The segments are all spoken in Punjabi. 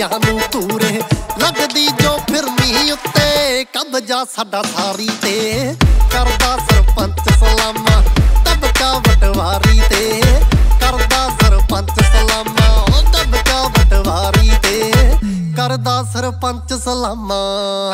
ਗਲੀਆਂ ਨੂੰ ਪੂਰੇ ਲੱਗਦੀ ਜੋ ਫਿਰਨੀ ਉੱਤੇ ਕਬਜ਼ਾ ਸਾਡਾ ਸਾਰੀ ਤੇ ਕਰਦਾ ਸਰਪੰਚ ਸਲਾਮਾਂ ਦਬਕਾ ਵਟਵਾਰੀ ਤੇ ਕਰਦਾ ਸਰਪੰਚ ਸਲਾਮਾਂ ਉਹ ਦਬਕਾ ਵਟਵਾਰੀ ਤੇ ਕਰਦਾ ਸਰਪੰਚ ਸਲਾਮਾਂ।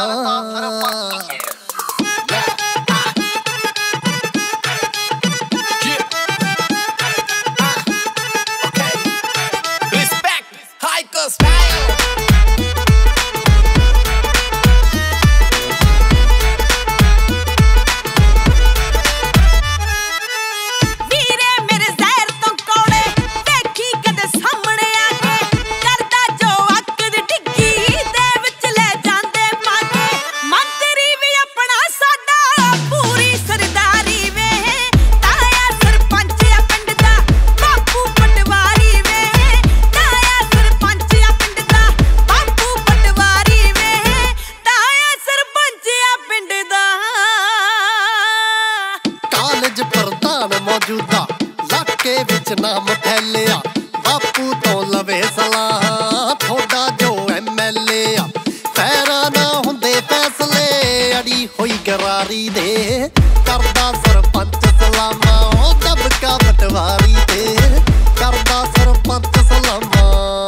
ਪ੍ਰਧਾਨ ਮੌਜੂਦਾ ਇਲਾਕੇ ਵਿੱਚ ਨਾਮ ਫੈਲਿਆ ਬਾਪੂ ਤੋਂ ਲਵੇ ਸਲਾਹ ਥੋੜਾ ਜੋ MLA ਆ ਫੈਰਾਂ ਨਾ ਹੁੰਦੇ ਫੈਸਲੇ ਅੜੀ ਹੋਈ ਗਰਾਰੀ ਦੇ ਕਰਦਾ ਸਰਪੰਚ ਸਲਾਮਾਂ ਉਹ ਦਬਕਾ ਪਟਵਾਰੀ ਤੇ ਕਰਦਾ ਸਰਪੰਚ ਸਲਾਮਾਂ।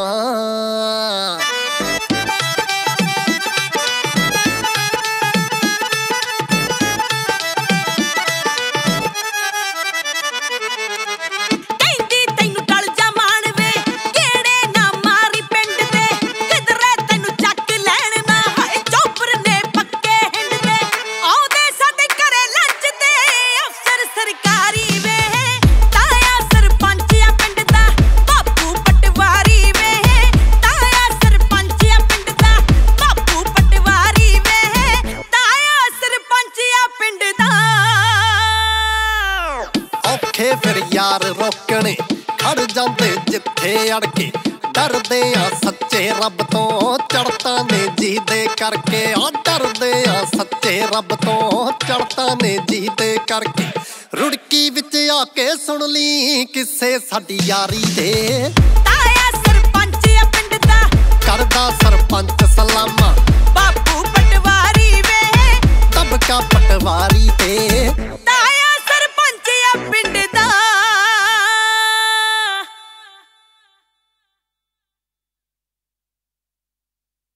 ਫਿਰ ਯਾਰ ਰੋਕਣੇ ਖੜ ਜਾਂਦੇ ਜਿੱਥੇ ਅੜ ਕੇ ਡਰਦੇ ਆ ਸੱਚੇ ਰੱਬ ਤੋਂ ਚੜਤਾ ਨੇ ਜੀ ਦੇ ਕਰਕੇ ਆ ਡਰਦੇ ਆ ਸੱਚੇ ਰੱਬ ਤੋਂ ਚੜਤਾ ਨੇ ਜੀ ਦੇ ਕਰਕੇ ਰੁੜਕੀ ਵਿੱਚ ਆ ਕੇ ਸੁਣ ਲਈ ਕਿਸੇ ਸਾਡੀ ਯਾਰੀ ਦੇ